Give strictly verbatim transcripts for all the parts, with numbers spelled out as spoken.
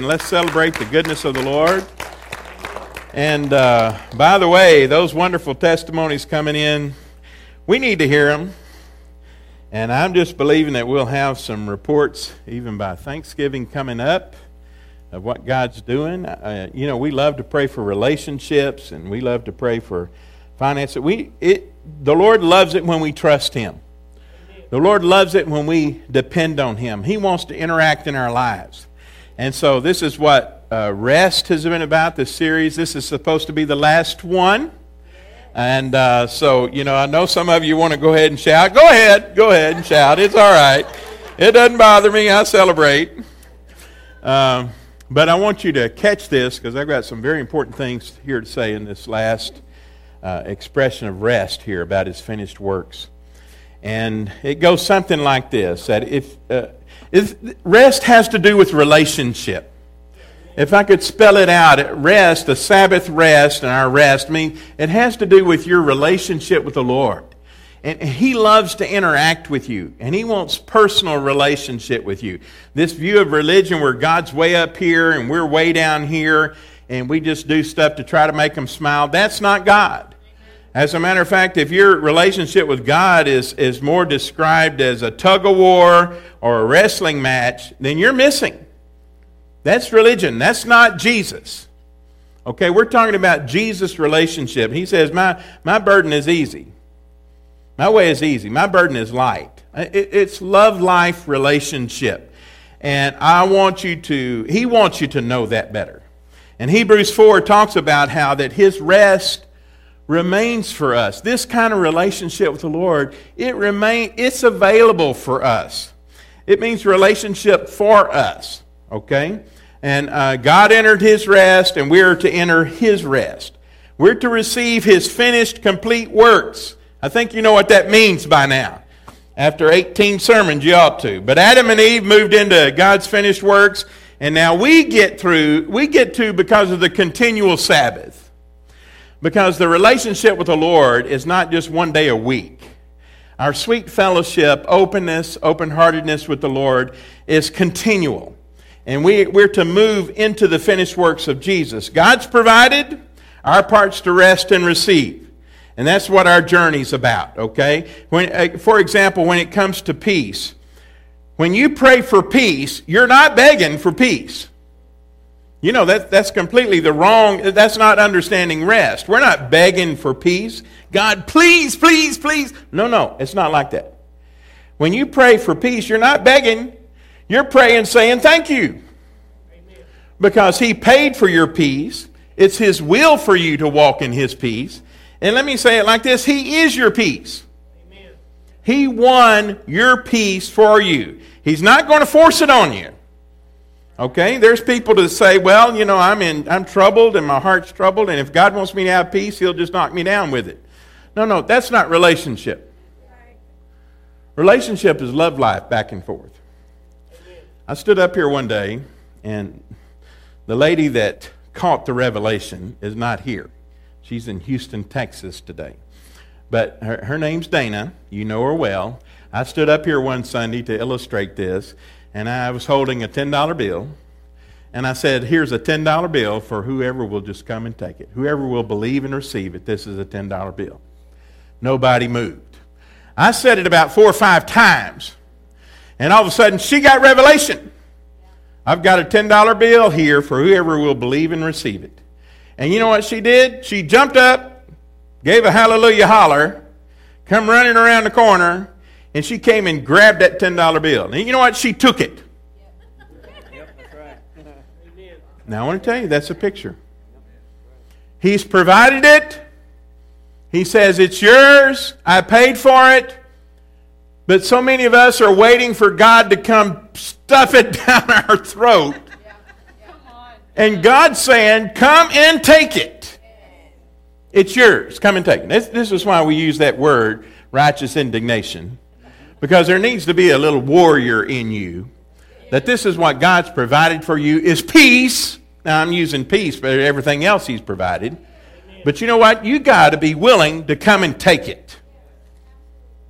let's celebrate the goodness of the Lord. And uh, by the way, those wonderful testimonies coming in, we need to hear them. And I'm just believing that we'll have some reports, even by Thanksgiving coming up, of what God's doing. Uh, you know, we love to pray for relationships, and we love to pray for finances. We, it, the Lord loves it when we trust Him. The Lord loves it when we depend on Him. He wants to interact in our lives. And so this is what uh, Rest has been about, this series. This is supposed to be the last one. And uh, so, you know, I know some of you want to go ahead and shout. Go ahead. Go ahead and shout. It's all right. It doesn't bother me. I celebrate. Um, but I want you to catch this, because I've got some very important things here to say in this last uh, expression of rest here about His finished works. And it goes something like this, that if, uh, if rest has to do with relationship. If I could spell it out, rest, the Sabbath rest and our rest, I mean, it has to do with your relationship with the Lord. And He loves to interact with you, and He wants personal relationship with you. This view of religion where God's way up here and we're way down here, and we just do stuff to try to make Him smile, that's not God. As a matter of fact, if your relationship with God is, is more described as a tug-of-war or a wrestling match, then you're missing. That's religion. That's not Jesus. Okay, we're talking about Jesus' relationship. He says, my, my burden is easy. My way is easy. My burden is light. It, it's love-life relationship. And I want you to, He wants you to know that better. And Hebrews four talks about how that His rest remains for us. This kind of relationship with the Lord, it remain, it's available for us. It means relationship for us, okay? And uh, God entered His rest, and we are to enter His rest. We're to receive His finished, complete works. I think you know what that means by now. After eighteen sermons, you ought to. But Adam and Eve moved into God's finished works, and now we get through, we get to because of the continual Sabbath. Because the relationship with the Lord is not just one day a week. Our sweet fellowship, openness, open-heartedness with the Lord is continual. And we, we're to move into the finished works of Jesus. God's provided, our part's to rest and receive. And that's what our journey's about, okay? When, uh, for example, when it comes to peace, when you pray for peace, you're not begging for peace. You know, that, that's completely the wrong, that's not understanding rest. We're not begging for peace. God, please, please, please. No, no, it's not like that. When you pray for peace, you're not begging. You're praying saying thank you. Amen. Because He paid for your peace. It's His will for you to walk in His peace. And let me say it like this, He is your peace. Amen. He won your peace for you. He's not going to force it on you. Okay, there's people that say, well, you know, I'm in, I'm troubled and my heart's troubled, and if God wants me to have peace, He'll just knock me down with it. No, no, that's not relationship. Relationship is love life back and forth. I stood up here one day, and the lady that caught the revelation is not here. She's in Houston, Texas today. But her, her name's Dana. You know her well. I stood up here one Sunday to illustrate this. And I was holding a ten dollar bill, and I said, here's a ten dollar bill for whoever will just come and take it. Whoever will believe and receive it, this is a ten dollar bill. Nobody moved. I said it about four or five times, and all of a sudden, she got revelation. I've got a ten dollar bill here for whoever will believe and receive it. And you know what she did? She jumped up, gave a hallelujah holler, come running around the corner, and she came and grabbed that ten dollar bill. And you know what? She took it. Yep, that's right. Now I want to tell you, that's a picture. He's provided it. He says, it's yours. I paid for it. But so many of us are waiting for God to come stuff it down our throat. And God's saying, come and take it. It's yours. Come and take it. This, this is why we use that word, righteous indignation. Because there needs to be a little warrior in you. That this is what God's provided for you is peace. Now I'm using peace, but everything else He's provided. But you know what? You got to be willing to come and take it.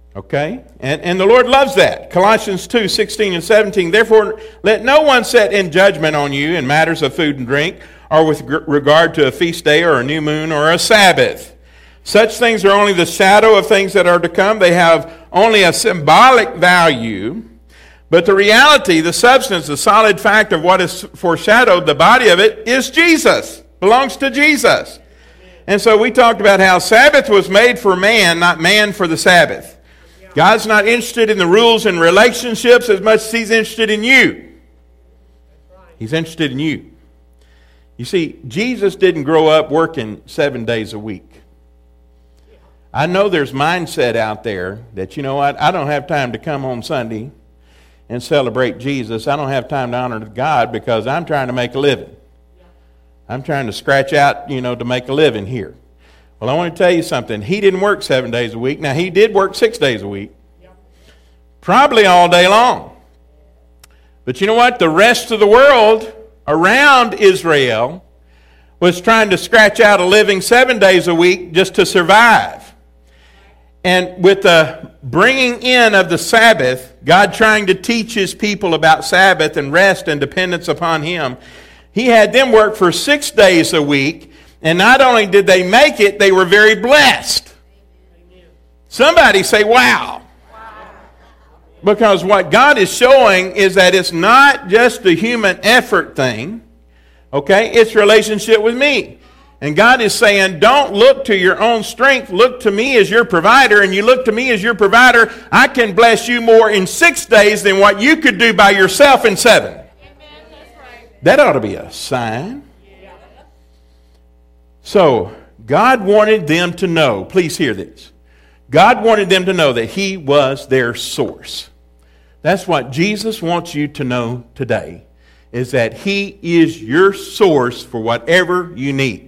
Okay? And, and the Lord loves that. Colossians two, sixteen and seventeen. Therefore, let no one set in judgment on you in matters of food and drink, or with regard to a feast day or a new moon or a Sabbath. Such things are only the shadow of things that are to come. They have only a symbolic value. But the reality, the substance, the solid fact of what is foreshadowed, the body of it, is Jesus. Belongs to Jesus. And so we talked about how Sabbath was made for man, not man for the Sabbath. God's not interested in the rules and relationships as much as He's interested in you. He's interested in you. You see, Jesus didn't grow up working seven days a week. I know there's mindset out there that, you know what, I don't have time to come on Sunday and celebrate Jesus. I don't have time to honor God because I'm trying to make a living. I'm trying to scratch out, you know, to make a living here. Well, I want to tell you something. He didn't work seven days a week. Now, he did work six days a week. Probably all day long. But you know what? The rest of the world around Israel was trying to scratch out a living seven days a week just to survive. And with the bringing in of the Sabbath, God trying to teach His people about Sabbath and rest and dependence upon Him, He had them work for six days a week. And not only did they make it, they were very blessed. Somebody say, wow. Because what God is showing is that it's not just a human effort thing. Okay? It's relationship with me. And God is saying, don't look to your own strength. Look to me as your provider. And you look to me as your provider, I can bless you more in six days than what you could do by yourself in seven. Amen. That's right. That ought to be a sign. Yeah. So, God wanted them to know, please hear this. God wanted them to know that He was their source. That's what Jesus wants you to know today, is that He is your source for whatever you need.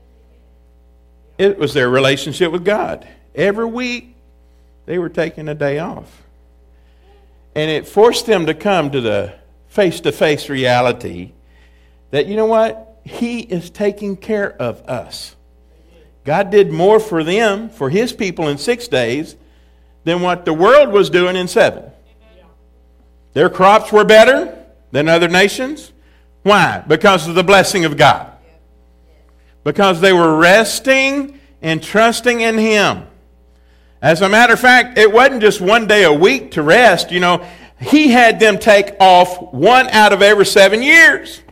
It was their relationship with God. Every week, they were taking a day off. And it forced them to come to the face-to-face reality that, you know what? He is taking care of us. God did more for them, for His people in six days, than what the world was doing in seven. Their crops were better than other nations. Why? Because of the blessing of God. Because they were resting and trusting in Him. As a matter of fact, it wasn't just one day a week to rest. You know, He had them take off one out of every seven years.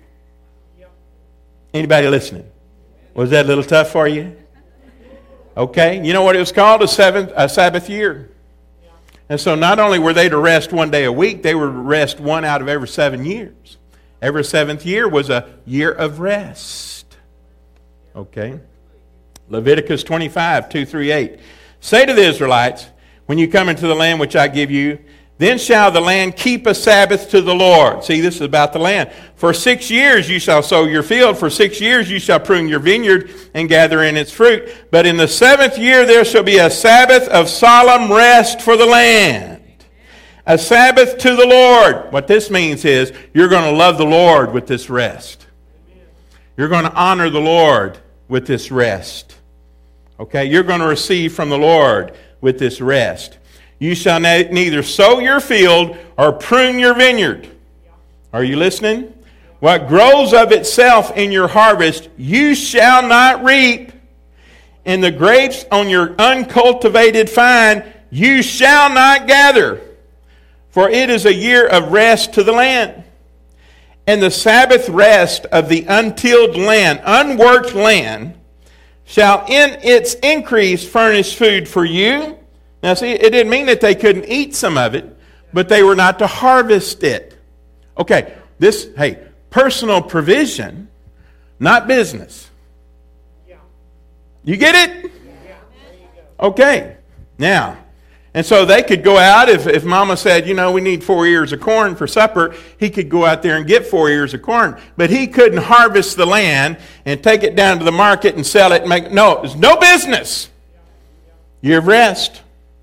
Anybody listening? Was that a little tough for you? Okay, you know what it was called? A, seventh, a Sabbath year. And so not only were they to rest one day a week, they were to rest one out of every seven years. Every seventh year was a year of rest. Okay. Leviticus twenty-five, two through eight. Say to the Israelites, when you come into the land which I give you, then shall the land keep a Sabbath to the Lord. See, this is about the land. For six years you shall sow your field. For six years you shall prune your vineyard and gather in its fruit. But in the seventh year there shall be a Sabbath of solemn rest for the land. A Sabbath to the Lord. What this means is you're going to love the Lord with this rest. You're going to honor the Lord with this rest. Okay, you're going to receive from the Lord with this rest. You shall neither sow your field or prune your vineyard. Are you listening? What grows of itself in your harvest, you shall not reap. And the grapes on your uncultivated vine, you shall not gather. For it is a year of rest to the land. And the Sabbath rest of the untilled land, unworked land, shall in its increase furnish food for you. Now see, it didn't mean that they couldn't eat some of it, but they were not to harvest it. Okay, this, hey, personal provision, not business. You get it? Okay, now, and so they could go out, if, if Mama said, you know, we need four ears of corn for supper, he could go out there and get four ears of corn. But he couldn't harvest the land and take it down to the market and sell it and make, no, it's no business. Year of rest.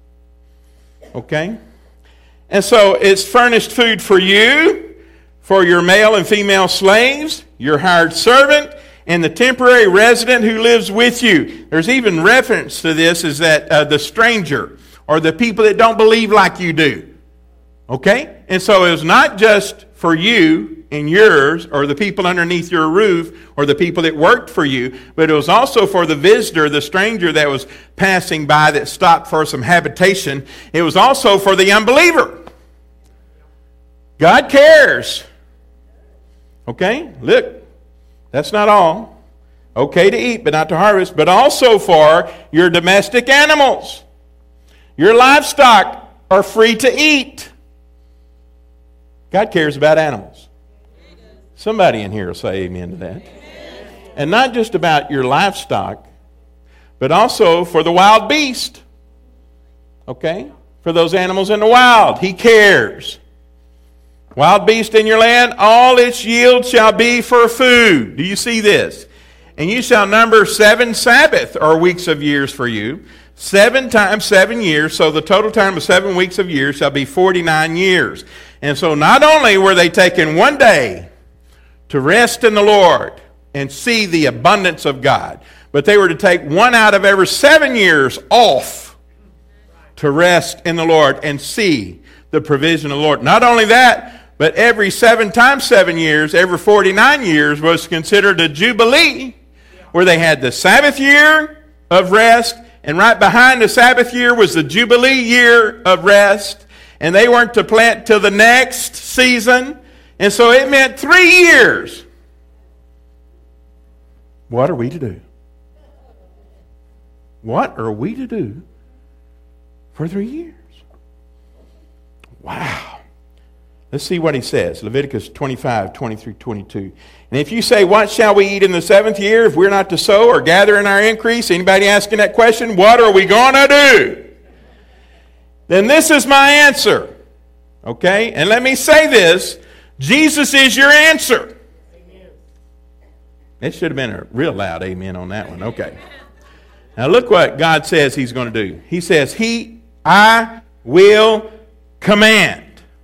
Okay? And so it's furnished food for you, for your male and female slaves, your hired servant, and the temporary resident who lives with you. There's even reference to this is that uh, the stranger or the people that don't believe like you do. Okay? And so it was not just for you and yours, or the people underneath your roof, or the people that worked for you, but it was also for the visitor, the stranger that was passing by that stopped for some habitation. It was also for the unbeliever. God cares. Okay? Look, that's not all. Okay to eat, but not to harvest, but also for your domestic animals. Your livestock are free to eat. God cares about animals. Somebody in here will say amen to that. And not just about your livestock, but also for the wild beast. Okay? For those animals in the wild. He cares. Wild beast in your land, all its yield shall be for food. Do you see this? And you shall number seven Sabbath or weeks of years for you. Seven times seven years, so the total time of seven weeks of years shall be forty-nine years. And so not only were they taking one day to rest in the Lord and see the abundance of God, but they were to take one out of every seven years off to rest in the Lord and see the provision of the Lord. Not only that, but every seven times seven years, every forty-nine years was considered a jubilee, where they had the Sabbath year of rest, and right behind the Sabbath year was the Jubilee year of rest. And they weren't to plant till the next season. And so it meant three years. What are we to do? What are we to do for three years? Wow. Let's see what he says. Leviticus twenty-five, twenty-three, twenty-two. And if you say, what shall we eat in the seventh year if we're not to sow or gather in our increase? Anybody asking that question? What are we going to do? Then this is my answer. Okay? And let me say this. Jesus is your answer. Amen. It should have been a real loud amen on that one. Okay. Now look what God says he's going to do. He says, He, I will command.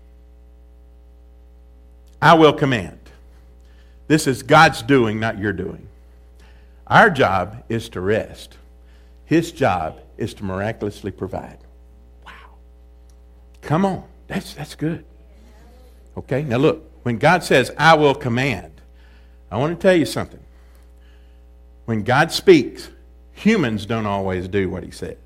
I will command. This is God's doing, not your doing. Our job is to rest. His job is to miraculously provide. Wow. Come on. That's, that's good. Okay, now look. When God says, I will command, I want to tell you something. When God speaks, humans don't always do what he says.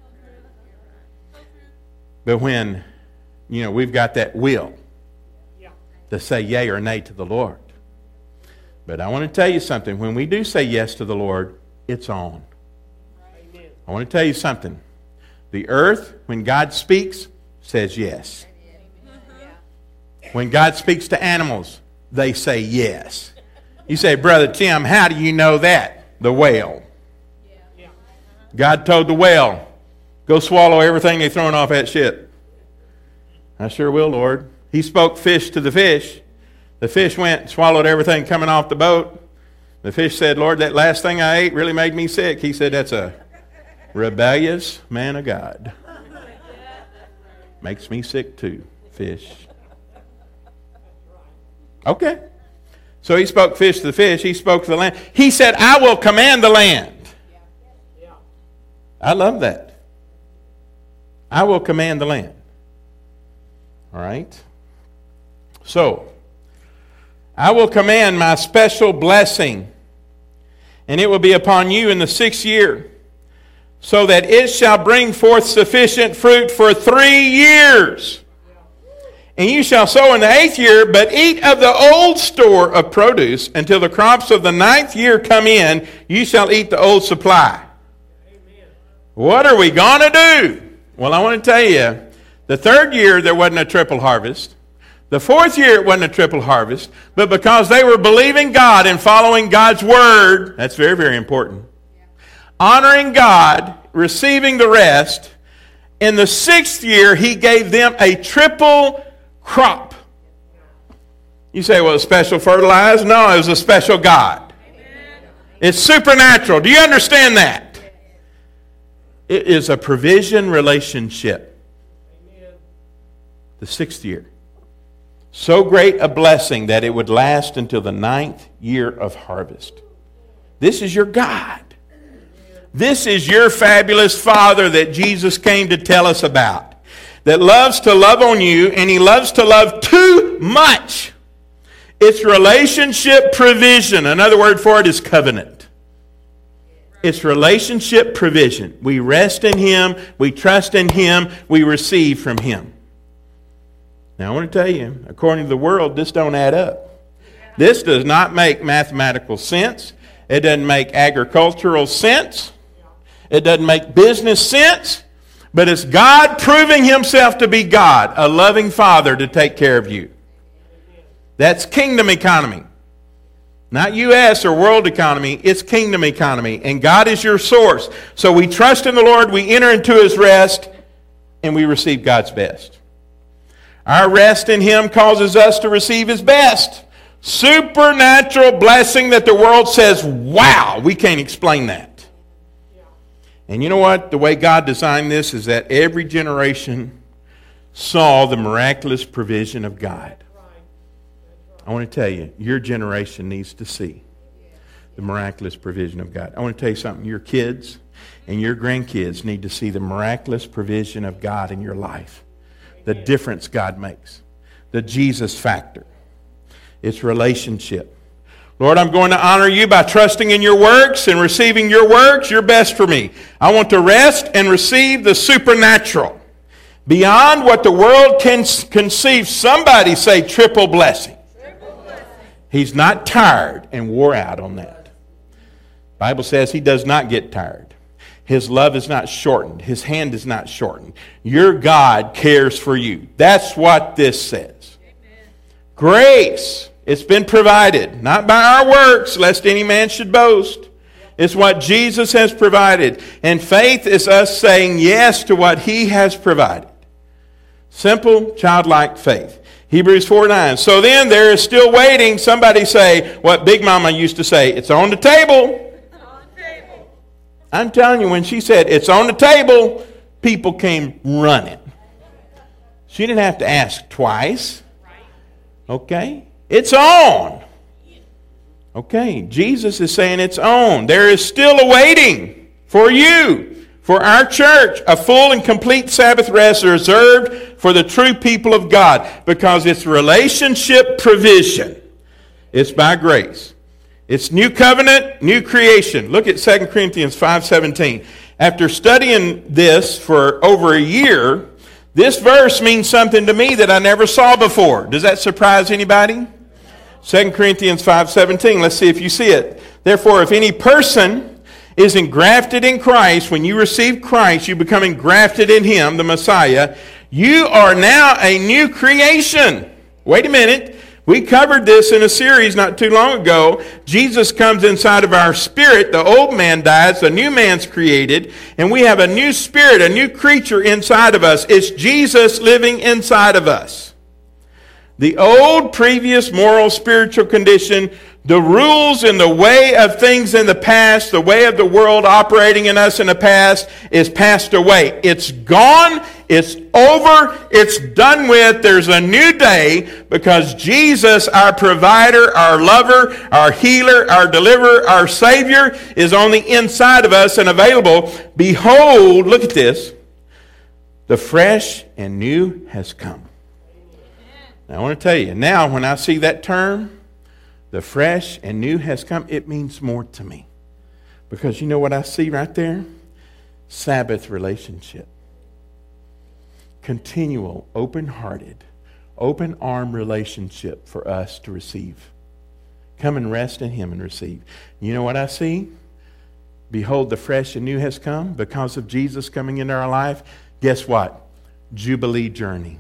But when, you know, we've got that will to say yea or nay to the Lord. But I want to tell you something. When we do say yes to the Lord, it's on. Amen. I want to tell you something. The earth, when God speaks, says yes. When God speaks to animals, they say yes. You say, Brother Tim, how do you know that? The whale. God told the whale, go swallow everything they're throwing off that ship. I sure will, Lord. He spoke fish to the fish. The fish went and swallowed everything coming off the boat. The fish said, Lord, that last thing I ate really made me sick. He said, that's a rebellious man of God. Makes me sick too, fish. Okay. So he spoke fish to the fish. He spoke to the land. He said, I will command the land. I love that. I will command the land. All right. So, I will command my special blessing, and it will be upon you in the sixth year, so that it shall bring forth sufficient fruit for three years. And you shall sow in the eighth year, but eat of the old store of produce until the crops of the ninth year come in. You shall eat the old supply. Amen. What are we going to do? Well, I want to tell you, the third year there wasn't a triple harvest. The fourth year it wasn't a triple harvest. But because they were believing God and following God's word, that's very, very important. Yeah. Honoring God, receiving the rest. In the sixth year, he gave them a triple crop. You say, well, special fertilizer? No, it was a special God. Amen. It's supernatural. Do you understand that? It is a provision relationship. Amen. The sixth year. So great a blessing that it would last until the ninth year of harvest. This is your God. This is your fabulous Father that Jesus came to tell us about, that loves to love on you, and He loves to love too much. It's relationship provision. Another word for it is covenant. It's relationship provision. We rest in Him, we trust in Him, we receive from Him. Now I want to tell you, according to the world, this don't add up. This does not make mathematical sense. It doesn't make agricultural sense. It doesn't make business sense. But it's God proving Himself to be God, a loving Father to take care of you. That's kingdom economy. Not U S or world economy, it's kingdom economy. And God is your source. So we trust in the Lord, we enter into His rest, and we receive God's best. Our rest in Him causes us to receive His best. Supernatural blessing that the world says, wow, we can't explain that. And you know what? The way God designed this is that every generation saw the miraculous provision of God. I want to tell you, your generation needs to see the miraculous provision of God. I want to tell you something. Your kids and your grandkids need to see the miraculous provision of God in your life. The difference God makes. The Jesus factor. It's relationship. Lord, I'm going to honor you by trusting in your works and receiving your works, your best for me. I want to rest and receive the supernatural. Beyond what the world can conceive, somebody say triple blessing. Triple blessing. He's not tired and wore out on that. The Bible says He does not get tired. His love is not shortened. His hand is not shortened. Your God cares for you. That's what this says. Amen. Grace. It's been provided, not by our works, lest any man should boast. It's what Jesus has provided. And faith is us saying yes to what He has provided. Simple, childlike faith. Hebrews four nine. So then there is still waiting. Somebody say what Big Mama used to say, it's on the table. It's on the table. I'm telling you, when she said it's on the table, people came running. She didn't have to ask twice. Okay? It's on. Okay, Jesus is saying it's on. There is still a waiting for you, for our church, a full and complete Sabbath rest reserved for the true people of God, because it's relationship provision. It's by grace. It's new covenant, new creation. Look at Second Corinthians five seventeen. After studying this for over a year, this verse means something to me that I never saw before. Does that surprise anybody? Second Corinthians five seventeen. Let's see if you see it. Therefore, if any person is engrafted in Christ, when you receive Christ, you become engrafted in Him, the Messiah, you are now a new creation. Wait a minute. We covered this in a series not too long ago. Jesus comes inside of our spirit. The old man dies. The new man's created. And we have a new spirit, a new creature inside of us. It's Jesus living inside of us. The old, previous moral, spiritual condition, the rules and the way of things in the past, the way of the world operating in us in the past is passed away. It's gone. It's over. It's done with. There's a new day because Jesus, our provider, our lover, our healer, our deliverer, our Savior, is on the inside of us and available. Behold, look at this. The fresh and new has come. Now, I want to tell you, now when I see that term, the fresh and new has come, it means more to me. Because you know what I see right there? Sabbath relationship. Continual, open-hearted, open-arm relationship for us to receive. Come and rest in Him and receive. You know what I see? Behold, the fresh and new has come because of Jesus coming into our life. Guess what? Jubilee journey.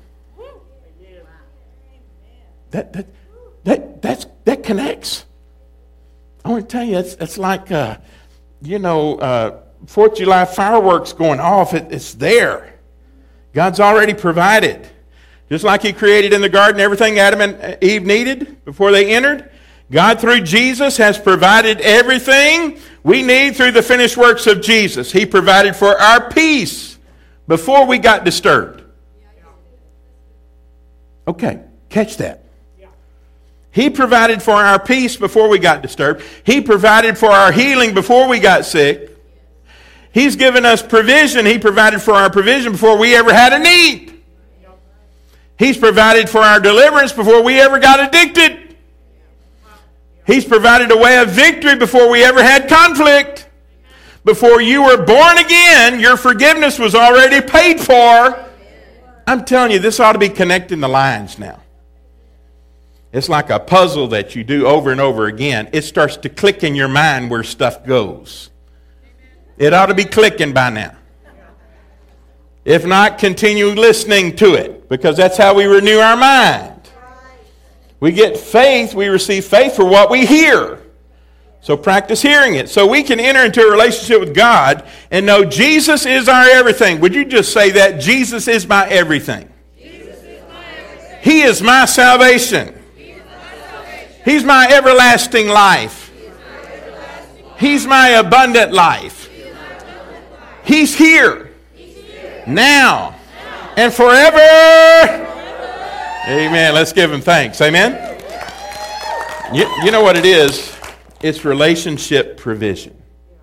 That that that that's that connects. I want to tell you, it's it's like uh, you know, uh, Fourth of July fireworks going off. It, it's there. God's already provided, just like He created in the garden everything Adam and Eve needed before they entered. God, through Jesus, has provided everything we need through the finished works of Jesus. He provided for our peace before we got disturbed. Okay, catch that. He provided for our peace before we got disturbed. He provided for our healing before we got sick. He's given us provision. He provided for our provision before we ever had a need. He's provided for our deliverance before we ever got addicted. He's provided a way of victory before we ever had conflict. Before you were born again, your forgiveness was already paid for. I'm telling you, this ought to be connecting the lines now. It's like a puzzle that you do over and over again. It starts to click in your mind where stuff goes. It ought to be clicking by now. If not, continue listening to it, because that's how we renew our mind. We get faith, we receive faith for what we hear. So practice hearing it. So we can enter into a relationship with God and know Jesus is our everything. Would you just say that? Jesus is my everything. Jesus is my everything. He is my salvation. He is my salvation. He's my everlasting life. He is my everlasting life. He's my abundant life. He is my abundant life. He's here. He's here. Now, now. And forever. forever. Amen. Let's give him thanks. Amen. You, you know what it is? It's relationship provision.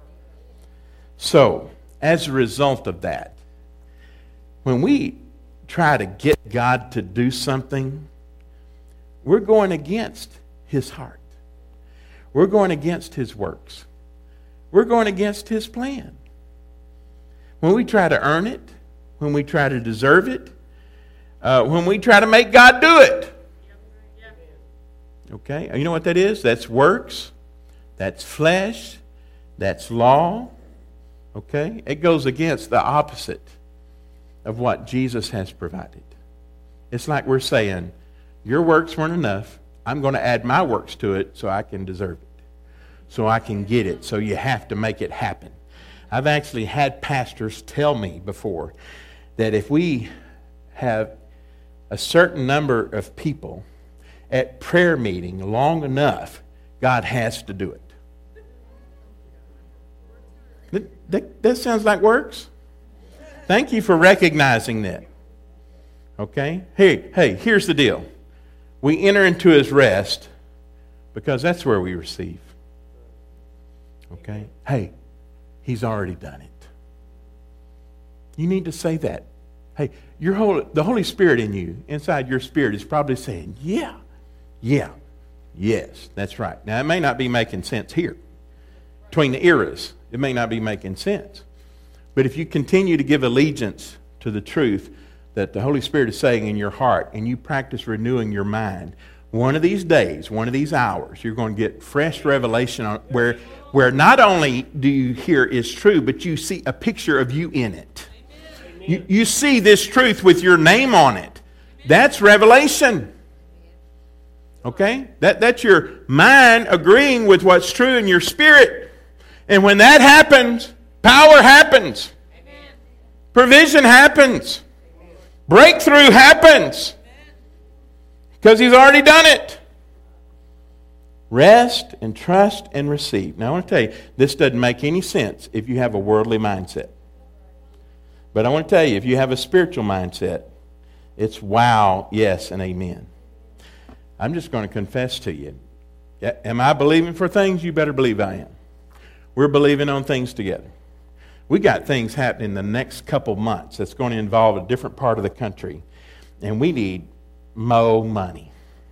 So, as a result of that, when we try to get God to do something, we're going against his heart. We're going against his works. We're going against his plan. When we try to earn it, when we try to deserve it, uh, when we try to make God do it. Okay? You know what that is? That's works. That's flesh. That's law. Okay? It goes against the opposite of what Jesus has provided. It's like we're saying, your works weren't enough. I'm going to add my works to it so I can deserve it. So I can get it. So you have to make it happen. I've actually had pastors tell me before that if we have a certain number of people at prayer meeting long enough, God has to do it. That, that, that sounds like works. Thank you for recognizing that. Okay? Hey, hey, here's the deal. We enter into his rest because that's where we receive. Okay? Hey, he's already done it. You need to say that. Hey, your whole, the Holy Spirit in you, inside your spirit, is probably saying, yeah, yeah, yes, that's right. Now, it may not be making sense here. Between the eras, it may not be making sense. But if you continue to give allegiance to the truth that the Holy Spirit is saying in your heart, and you practice renewing your mind, one of these days, one of these hours, you're going to get fresh revelation on where, where not only do you hear is true, but you see a picture of you in it. You, you see this truth with your name on it. That's revelation. Okay? That, that's your mind agreeing with what's true in your spirit. And when that happens, power happens. Amen. Provision happens. Amen. Breakthrough happens. Because he's already done it. Rest and trust and receive. Now I want to tell you, this doesn't make any sense if you have a worldly mindset. But I want to tell you, if you have a spiritual mindset, it's wow, yes, and amen. I'm just going to confess to you. Am I believing for things? You better believe I am. We're believing on things together. We got things happening the next couple months that's going to involve a different part of the country. And we need more money.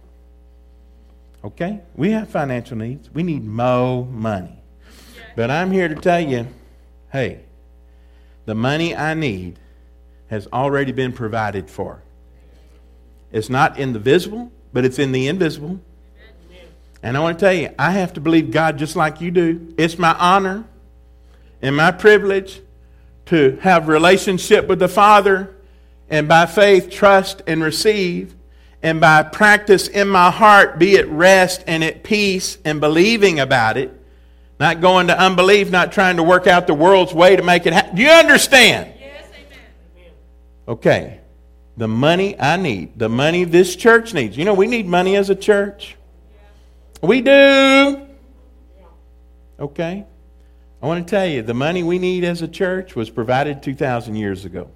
Okay? We have financial needs. We need more money. But I'm here to tell you, hey, the money I need has already been provided for. It's not in the visible, but it's in the invisible. And I want to tell you, I have to believe God just like you do. It's my honor and my privilege to have relationship with the Father, and by faith trust and receive, and by practice in my heart be at rest and at peace and believing about it, not going to unbelief, not trying to work out the world's way to make it happen. Do you understand? Yes, amen. Okay. The money I need, the money this church needs. You know, we need money as a church. We do. Okay. I want to tell you, the money we need as a church was provided two thousand years ago.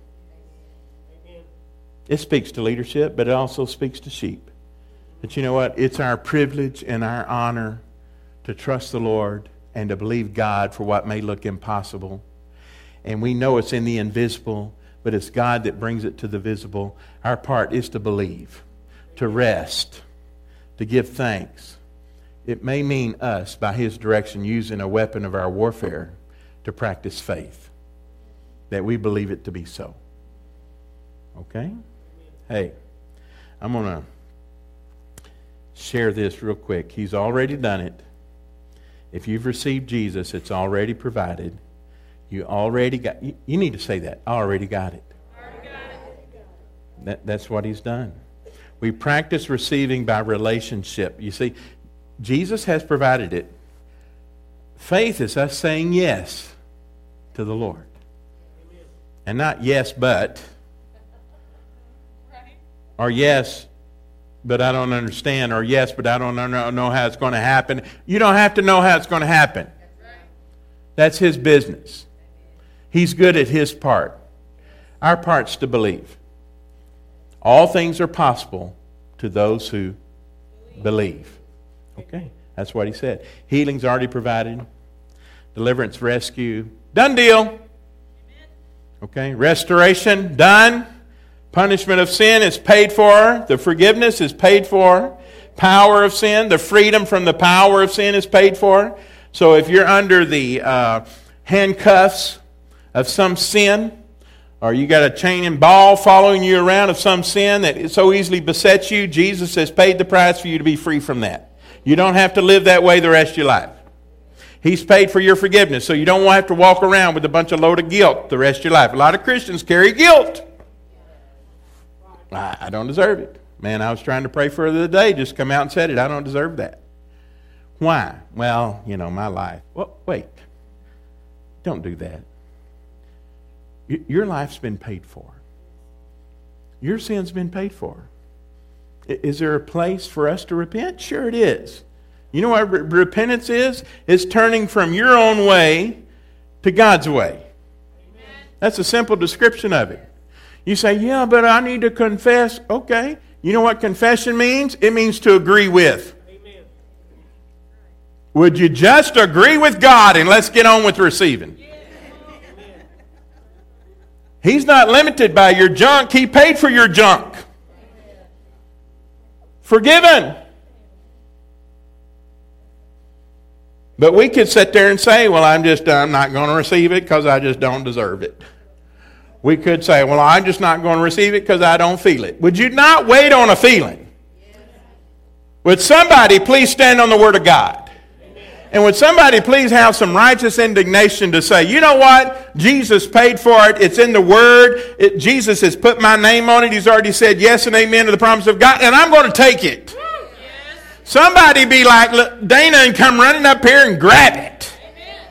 It speaks to leadership, but it also speaks to sheep. But you know what? It's our privilege and our honor to trust the Lord and to believe God for what may look impossible. and we know it's in the invisible, but it's God that brings it to the visible. Our part is to believe, to rest, to give thanks. It may mean us, by His direction, using a weapon of our warfare to practice faith, that we believe it to be so. Okay? Hey, I'm going to share this real quick. He's already done it. If you've received Jesus, it's already provided. You already got, you, you need to say that. I already got it. Already got it. That, that's what He's done. We practice receiving by relationship. You see, Jesus has provided it. Faith is us saying yes to the Lord. Amen. And not yes, but, Right. or yes, but I don't understand, or yes, but I don't know how it's going to happen. You don't have to know how it's going to happen. That's right. That's His business. He's good at His part. Our part's to believe. All things are possible to those who believe. Okay, that's what He said. Healing's already provided. Deliverance, rescue, done deal. Okay, restoration, done. Punishment of sin is paid for. The forgiveness is paid for. Power of sin, the freedom from the power of sin is paid for. So if you're under the uh, handcuffs of some sin, or you got a chain and ball following you around of some sin that so easily besets you, Jesus has paid the price for you to be free from that. You don't have to live that way the rest of your life. He's paid for your forgiveness, so you don't have to walk around with a bunch of load of guilt the rest of your life. A lot of Christians carry guilt. I, I don't deserve it. Man, I was trying to pray for the other day, just come out and said it. I don't deserve that. Why? Well, you know, my life. Well, wait. Don't do that. Y- your life's been paid for. Your sin's been paid for. I- is there a place for us to repent? Sure it is. You know what re- repentance is? It's turning from your own way to God's way. Amen. That's a simple description of it. You say, yeah, but I need to confess. Okay. You know what confession means? It means to agree with. Amen. Would you just agree with God and let's get on with receiving? Yes. Amen. He's not limited by your junk. He paid for your junk. Forgiven. But we could sit there and say, well, I'm just I'm not going to receive it because I just don't deserve it. We could say, well, I'm just not going to receive it because I don't feel it. Would you not wait on a feeling? Would somebody please stand on the Word of God? And would somebody please have some righteous indignation to say, you know what? Jesus paid for it. It's in the Word. It, Jesus has put my name on it. He's already said yes and amen to the promise of God. And I'm going to take it. Yes. Somebody be like look, Dana and come running up here and grab it. Amen.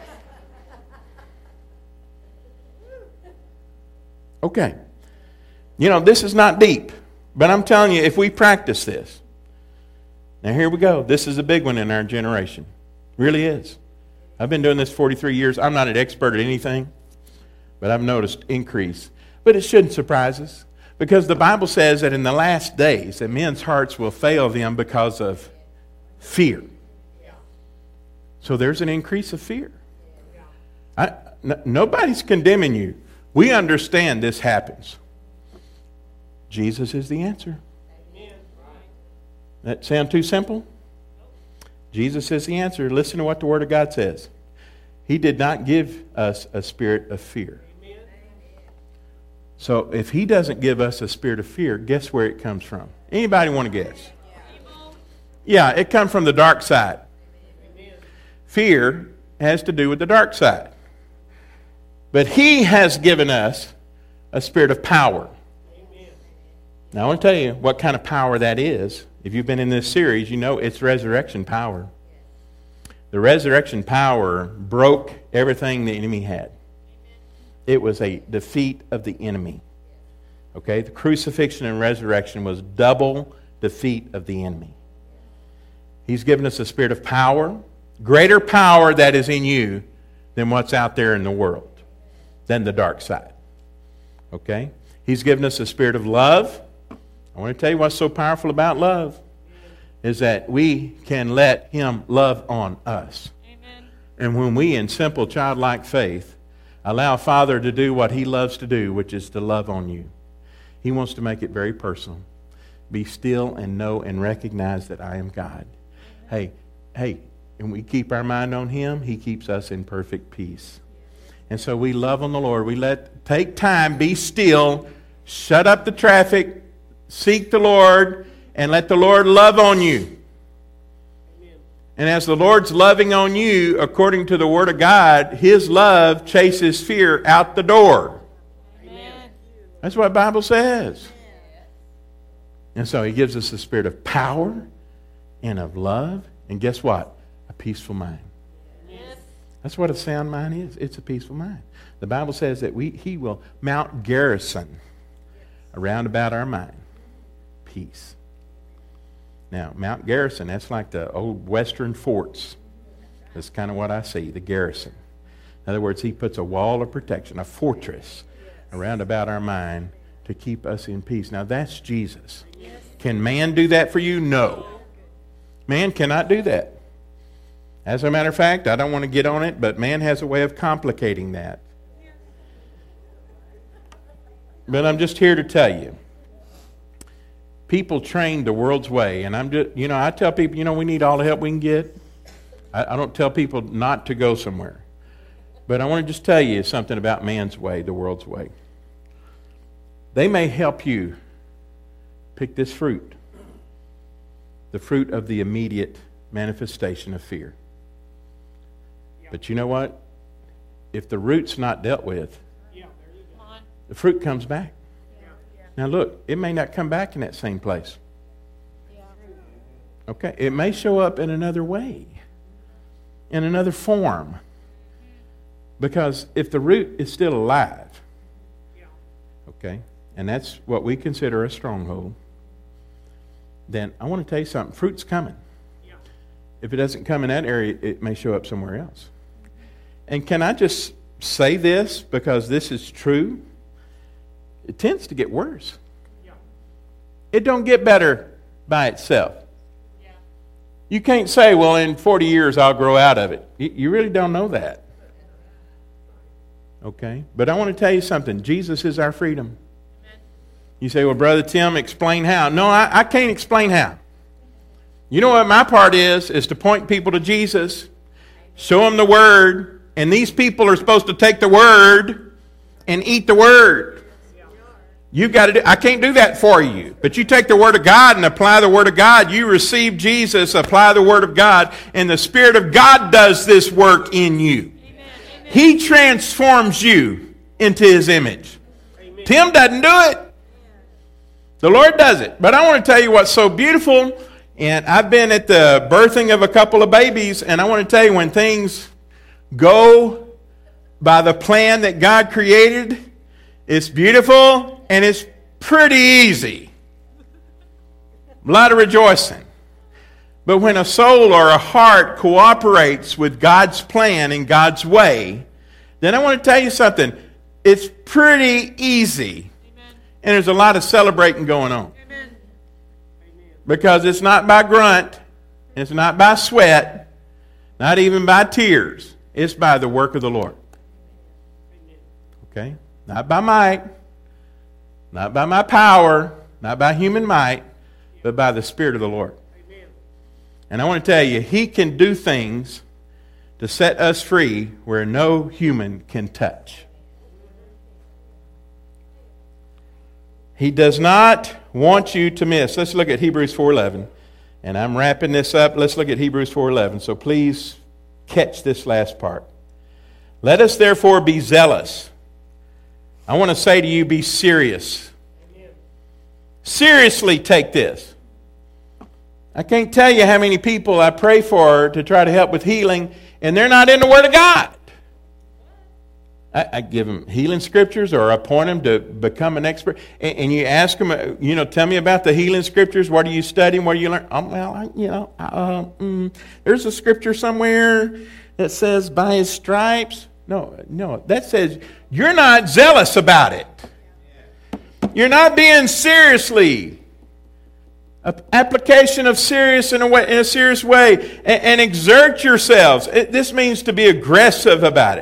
Okay. You know, this is not deep. But I'm telling you, if we practice this. Now here we go. This is a big one in our generation. Really is. I've been doing this forty-three years. I'm not an expert at anything, but I've noticed increase. But it shouldn't surprise us because the Bible says that in the last days that men's hearts will fail them because of fear. So there's an increase of fear. I, n- nobody's condemning you. We understand this happens. Jesus is the answer. Amen. That sound too simple? Jesus is the answer. Listen to what the Word of God says. He did not give us a spirit of fear. Amen. So if He doesn't give us a spirit of fear, guess where it comes from? Anybody want to guess? Evil. Yeah, it comes from the dark side. Amen. Fear has to do with the dark side. But He has given us a spirit of power. Amen. Now I want to tell you what kind of power that is. If you've been in this series, you know it's resurrection power. The resurrection power broke everything the enemy had. It was a defeat of the enemy. Okay? The crucifixion and resurrection was double defeat of the enemy. He's given us a spirit of power, greater power that is in you than what's out there in the world, than the dark side. Okay? He's given us a spirit of love. I want to tell you what's so powerful about love is that we can let Him love on us. Amen. And when we, in simple childlike faith, Allow Father to do what He loves to do, which is to love on you. He wants to make it very personal. Be still and know and recognize that I am God. Hey, hey, and we keep our mind on Him, He keeps us in perfect peace. And so we love on the Lord. We let take time, be still, shut up the traffic, seek the Lord, and let the Lord love on you. Amen. And as the Lord's loving on you, according to the Word of God, His love chases fear out the door. Amen. That's what the Bible says. And so He gives us the spirit of power and of love. And guess what? A peaceful mind. Yes. That's what a sound mind is. It's a peaceful mind. The Bible says that we He will mount garrison around about our mind. Peace. Now, Mount Garrison, that's like the old western forts. That's kind of what I see, the garrison. In other words, He puts a wall of protection, a fortress around about our mind to keep us in peace. Now, that's Jesus. Can man do that for you? No. Man cannot do that. As a matter of fact, I don't want to get on it, but man has a way of complicating that. But I'm just here to tell you, people train the world's way, and I'm just, you know, I tell people, you know, we need all the help we can get. I, I don't tell people not to go somewhere. But I want to just tell you something about man's way, the world's way. They may help you pick this fruit, the fruit of the immediate manifestation of fear. But you know what? If the root's not dealt with, Yeah, there you go. the fruit comes back. Yeah. Now look, it may not come back in that same place. Okay? It may show up in another way, in another form. Because if the root is still alive, Yeah. okay, and that's what we consider a stronghold, then I want to tell you something. Fruit's coming. Yeah. If it doesn't come in that area, it may show up somewhere else. And can I just say this, because this is true? It tends to get worse. Yeah. It don't get better by itself. Yeah. You can't say, well, in forty years I'll grow out of it. You you really don't know that. Okay? But I want to tell you something. Jesus is our freedom. You say, well, Brother Tim, explain how. No, I, I can't explain how. You know what my part is, is to point people to Jesus, show them the Word, and these people are supposed to take the Word and eat the Word. You've got to do, I can't do that for you. But you take the Word of God and apply the Word of God. You receive Jesus, apply the Word of God, and the Spirit of God does this work in you. Amen. He transforms you into His image. Amen. Tim doesn't do it. The Lord does it. But I want to tell you what's so beautiful. And I've been at the birthing of a couple of babies. And I want to tell you, when things go by the plan that God created, it's beautiful and it's pretty easy. A lot of rejoicing. But when a soul or a heart cooperates with God's plan and God's way, then I want to tell you something. It's pretty easy. And there's a lot of celebrating going on. Amen. Because it's not by grunt, it's not by sweat, not even by tears. It's by the work of the Lord. Okay? Not by might, not by my power, not by human might, but by the Spirit of the Lord. Amen. And I want to tell you, He can do things to set us free where no human can touch. He does not want you to miss. Let's look at Hebrews four eleven. And I'm wrapping this up. Let's look at Hebrews four eleven. So please catch this last part. Let us therefore be zealous. I want to say to you, be serious. Amen. Seriously take this. I can't tell you how many people I pray for to try to help with healing, and they're not in the Word of God. I, I give them healing scriptures, or I point them to become an expert. And, and you ask them, you know, tell me about the healing scriptures. What are you studying? What do you learn? Oh, well, I, you know, uh, mm, there's a scripture somewhere that says by His stripes. No, no, that says you're not zealous about it. You're not being seriously. An application of serious in a way, in a serious way, and, and exert yourselves. It, this means to be aggressive about it.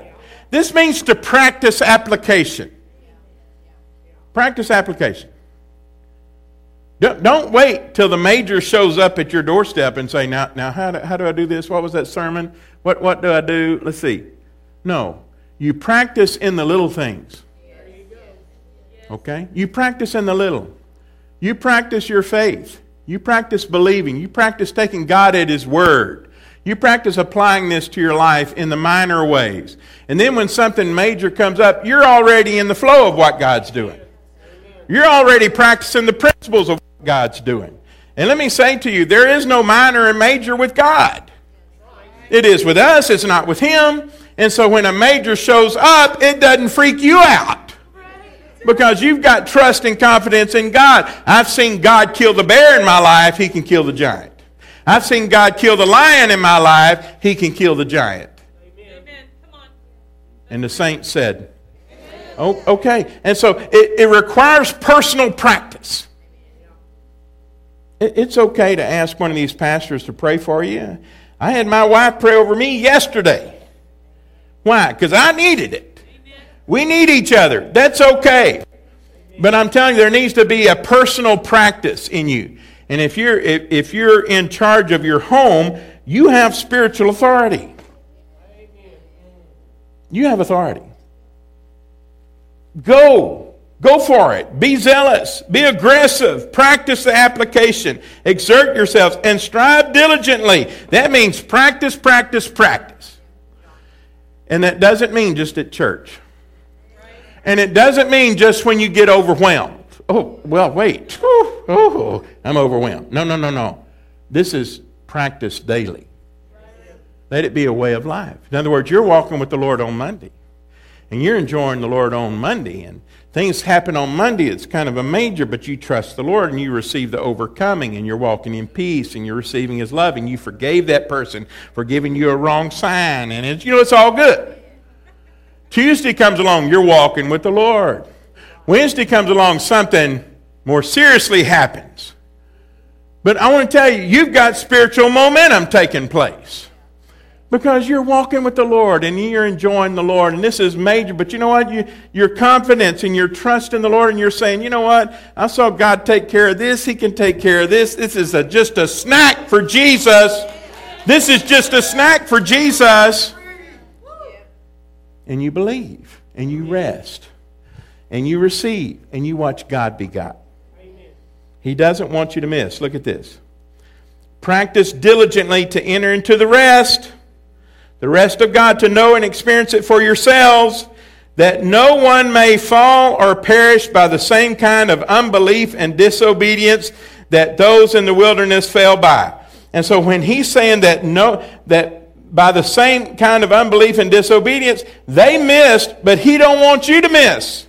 This means to practice application. Practice application. Don't, don't wait till the major shows up at your doorstep and say, now, now how, do, how do I do this? What was that sermon? What, what do I do? Let's see. No. You practice in the little things. Okay? You practice in the little. You practice your faith. You practice believing. You practice taking God at His word. You practice applying this to your life in the minor ways. And then when something major comes up, you're already in the flow of what God's doing. You're already practicing the principles of what God's doing. And let me say to you, there is no minor and major with God. It is with us, it's not with Him. And so when a major shows up, it doesn't freak you out. Because you've got trust and confidence in God. I've seen God kill the bear in my life, He can kill the giant. I've seen God kill the lion in my life, He can kill the giant. Amen. Come on. And the saints said, oh, okay. And so it, it requires personal practice. It, it's okay to ask one of these pastors to pray for you. I had my wife pray over me yesterday. Why? Because I needed it. We need each other. That's okay. But I'm telling you, there needs to be a personal practice in you. And if you're if, if you're in charge of your home, you have spiritual authority. You have authority. Go. Go for it. Be zealous. Be aggressive. Practice the application. Exert yourselves and strive diligently. That means practice, practice, practice. And that doesn't mean just at church. And it doesn't mean just when you get overwhelmed. Oh, well, wait. Oh, oh, I'm overwhelmed. No, no, no, no. This is practice daily. Let it be a way of life. In other words, you're walking with the Lord on Monday. And you're enjoying the Lord on Monday. And things happen on Monday. It's kind of a major, but you trust the Lord and you receive the overcoming. And you're walking in peace and you're receiving His love. And you forgave that person for giving you a wrong sign. And it's, you know, it's all good. Tuesday comes along, you're walking with the Lord. Wednesday comes along, something more seriously happens. But I want to tell you, you've got spiritual momentum taking place. Because you're walking with the Lord and you're enjoying the Lord. And this is major. But you know what? You, your confidence and your trust in the Lord. And you're saying, you know what? I saw God take care of this. He can take care of this. This is a, just a snack for Jesus. This is just a snack for Jesus. And you believe, and you rest, and you receive, and you watch God be God. Amen. He doesn't want you to miss. Look at this. Practice diligently to enter into the rest, the rest of God, to know and experience it for yourselves, that no one may fall or perish by the same kind of unbelief and disobedience that those in the wilderness fell by. And so when he's saying that no, that by the same kind of unbelief and disobedience, they missed, but He don't want you to miss.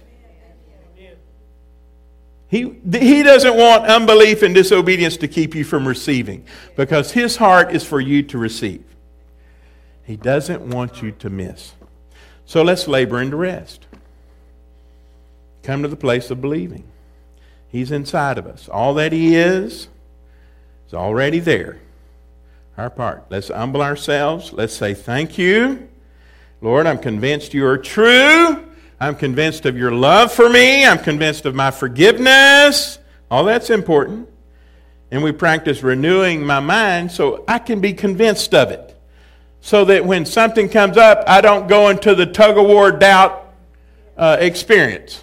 He, he doesn't want unbelief and disobedience to keep you from receiving, because His heart is for you to receive. He doesn't want you to miss. So let's labor into rest. Come to the place of believing. He's inside of us. All that He is is already there. Our part. Let's humble ourselves. Let's say, thank you. Lord, I'm convinced you are true. I'm convinced of your love for me. I'm convinced of my forgiveness. All that's important. And we practice renewing my mind so I can be convinced of it. So that when something comes up, I don't go into the tug-of-war doubt uh, experience.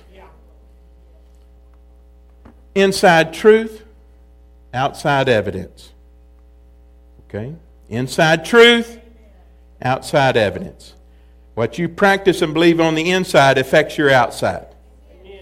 Inside truth, outside evidence. Okay? Inside truth, outside evidence. What you practice and believe on the inside affects your outside. Amen.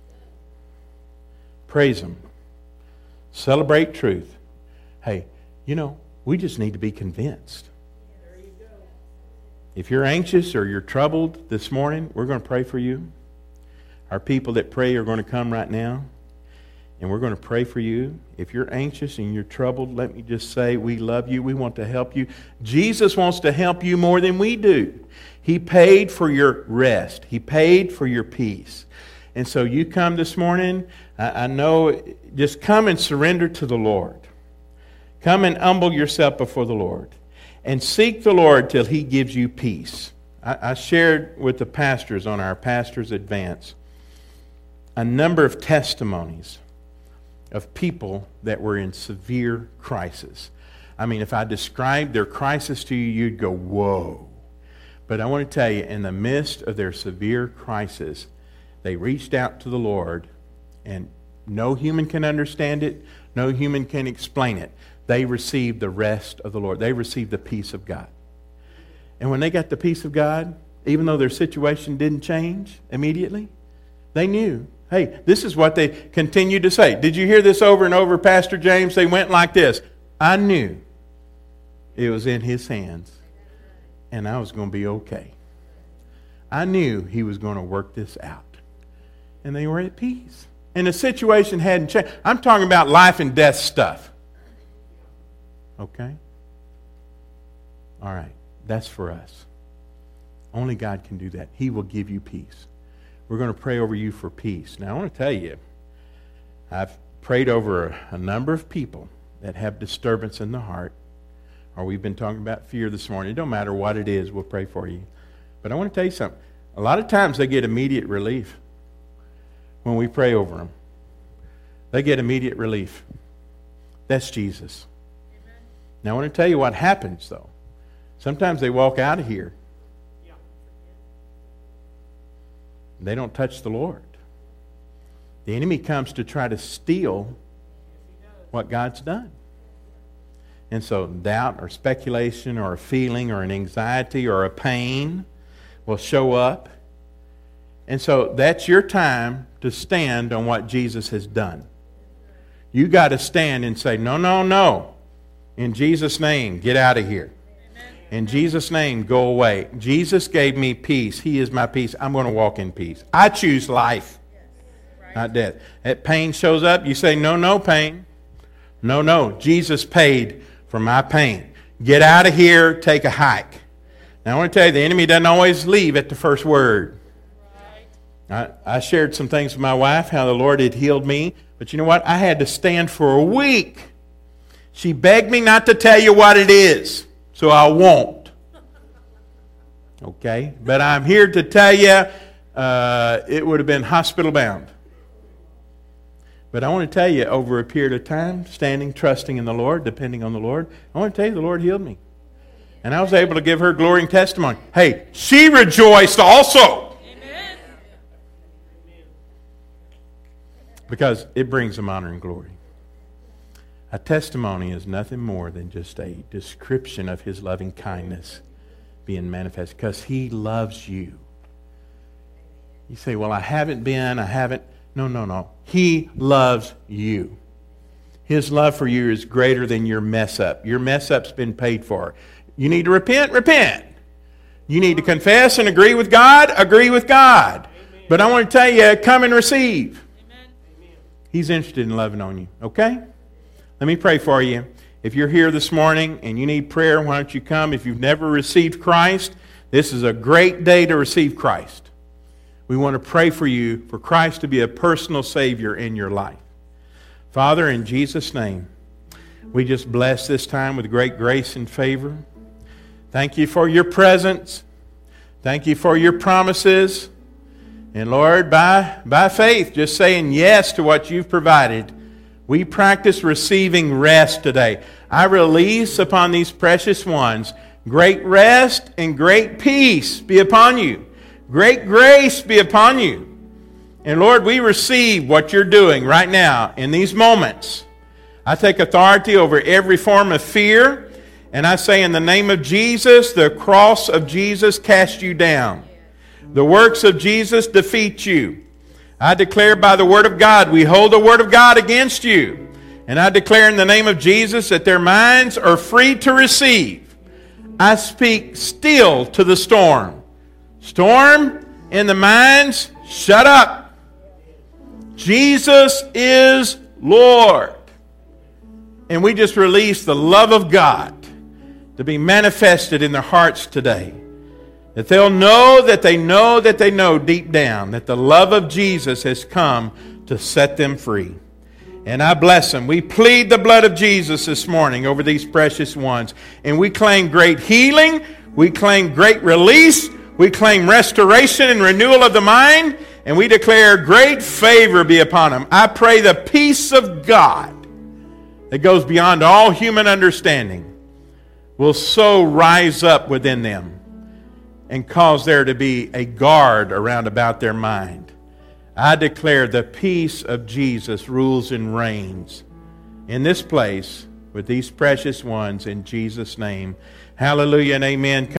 Praise Him. Celebrate truth. Hey, you know, we just need to be convinced. There you go. If you're anxious or you're troubled this morning, we're going to pray for you. Our people that pray are going to come right now. And we're going to pray for you. If you're anxious and you're troubled, let me just say we love you. We want to help you. Jesus wants to help you more than we do. He paid for your rest. He paid for your peace. And so you come this morning, I, I know, just come and surrender to the Lord. Come and humble yourself before the Lord. And seek the Lord till He gives you peace. I, I shared with the pastors on our Pastors Advance a number of testimonies of people that were in severe crisis. I mean, if I described their crisis to you, you'd go, whoa. But I want to tell you, in the midst of their severe crisis, they reached out to the Lord, and no human can understand it. No human can explain it. They received the rest of the Lord. They received the peace of God. And when they got the peace of God, even though their situation didn't change immediately, they knew, hey, this is what they continued to say. Did you hear this over and over, Pastor James? They went like this. I knew it was in His hands, and I was going to be okay. I knew He was going to work this out. And they were at peace. And the situation hadn't changed. I'm talking about life and death stuff. Okay? All right. That's for us. Only God can do that. He will give you peace. We're going to pray over you for peace. Now, I want to tell you, I've prayed over a, a number of people that have disturbance in the heart. Or we've been talking about fear this morning. It don't matter what it is, we'll pray for you. But I want to tell you something. A lot of times they get immediate relief when we pray over them. They get immediate relief. That's Jesus. Amen. Now I want to tell you what happens, though. Sometimes they walk out of here. Yeah. They don't touch the Lord. The enemy comes to try to steal what God's done. And so doubt or speculation or a feeling or an anxiety or a pain will show up. And so that's your time to stand on what Jesus has done. You got to stand and say, no, no, no. In Jesus' name, get out of here. In Jesus' name, go away. Jesus gave me peace. He is my peace. I'm going to walk in peace. I choose life, not death. That pain shows up, you say, no, no, pain. No, no. Jesus paid for my pain. Get out of here, take a hike. Now, I want to tell you, the enemy doesn't always leave at the first word. I, I shared some things with my wife, how the Lord had healed me. But you know what? I had to stand for a week. She begged me not to tell you what it is, so I won't. Okay? But I'm here to tell you uh, it would have been hospital bound. But I want to tell you, over a period of time, standing, trusting in the Lord, depending on the Lord, I want to tell you the Lord healed me. And I was able to give her glory and testimony. Hey, she rejoiced also. Amen. Because it brings Him honor and glory. A testimony is nothing more than just a description of His loving kindness being manifest. Because He loves you. You say, well, I haven't been, I haven't. No, no, no. He loves you. His love for you is greater than your mess up. Your mess up's been paid for. You need to repent, repent. You need to confess and agree with God, agree with God. Amen. But I want to tell you, come and receive. Amen. He's interested in loving on you, okay? Let me pray for you. If you're here this morning and you need prayer, why don't you come? If you've never received Christ, this is a great day to receive Christ. We want to pray for you, for Christ to be a personal Savior in your life. Father, in Jesus' name, we just bless this time with great grace and favor. Thank you for your presence. Thank you for your promises. And Lord, by, by faith, just saying yes to what you've provided, we practice receiving rest today. I release upon these precious ones great rest and great peace be upon you. Great grace be upon you. And Lord, we receive what you're doing right now in these moments. I take authority over every form of fear. And I say in the name of Jesus, the cross of Jesus cast you down. The works of Jesus defeat you. I declare by the word of God, we hold the word of God against you. And I declare in the name of Jesus that their minds are free to receive. I speak still to the storm. Storm in the minds, shut up. Jesus is Lord. And we just release the love of God to be manifested in their hearts today. That they'll know that they know that they know deep down that the love of Jesus has come to set them free. And I bless them. We plead the blood of Jesus this morning over these precious ones. And we claim great healing. We claim great release. We claim restoration and renewal of the mind, and we declare great favor be upon them. I pray the peace of God that goes beyond all human understanding will so rise up within them and cause there to be a guard around about their mind. I declare the peace of Jesus rules and reigns in this place with these precious ones in Jesus' name. Hallelujah and amen.